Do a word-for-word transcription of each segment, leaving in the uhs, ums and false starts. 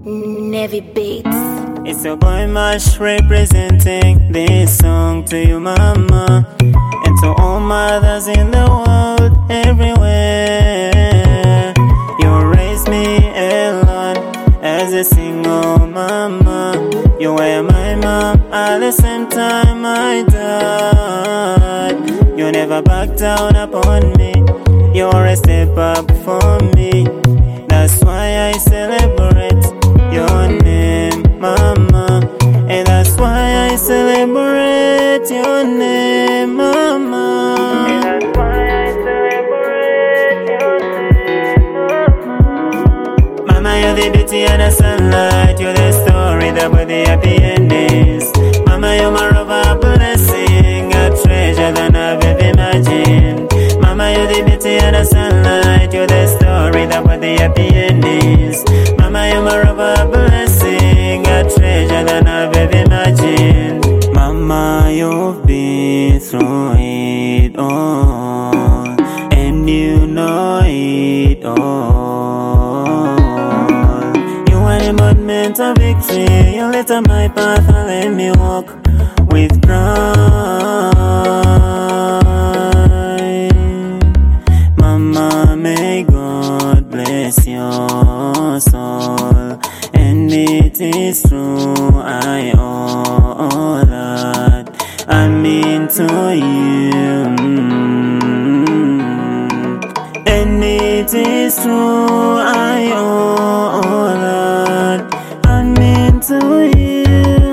Navy Beats. It's your boy Mash representing this song to you, mama, and to all mothers in the world, everywhere. You raised me alone as a single mama. You were my mom at the same time I died. You never backed down upon me. You're a step up for me. That's why I celebrate your name, mama. And that's why I celebrate your name, mama. And that's why I celebrate your name, mama. Mama, you're the beauty and the sunlight. You're the story that with the happy endings. Mama, you're my rubber blessing, a treasure that I've ever imagined. Mama, you're the beauty and the sunlight. You're the story that with the happy endings. Mama, you're my rubber blessing, a treasure that I've ever imagined. Mama, you've been through it all, and you know it all. You are the monument of victory. You lit up my path and let me walk with pride. Mama, may God bless your soul. And it is true, I owe all that I mean to you. And it is true, I owe all that I mean to you.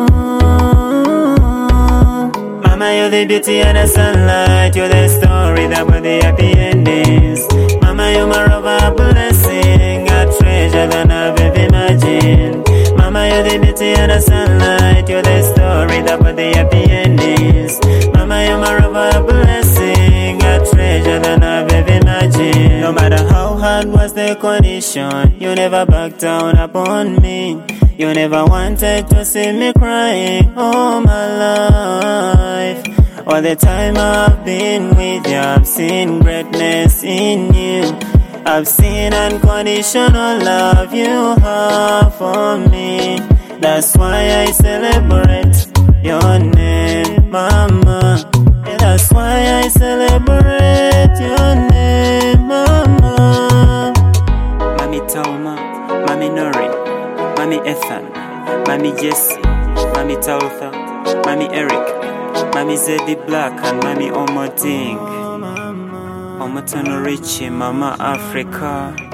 Mama, you're the beauty and the sunlight. You're the story that with the happy endings. Mama, you're my rubber blessing, a treasure that I've ever imagined. Mama, you're the beauty and the sunlight. You're the story that with the happy endings. Mama, you're my rubber blessing, a treasure that I've ever imagined. No matter how hard was the condition, you never backed down upon me. You never wanted to see me crying all my life. All the time I've been with you, I've seen greatness in you. I've seen unconditional love you have for me. That's why I celebrate your name, mama. And that's why I celebrate your name, mama. Mami Talma, Mami Nori, Mami Ethan, Mami Jessie, Mami Talitha, Mami Eric, Mami Zeddy Black, and Mami Omoding, Omatono Richie, Mama Africa.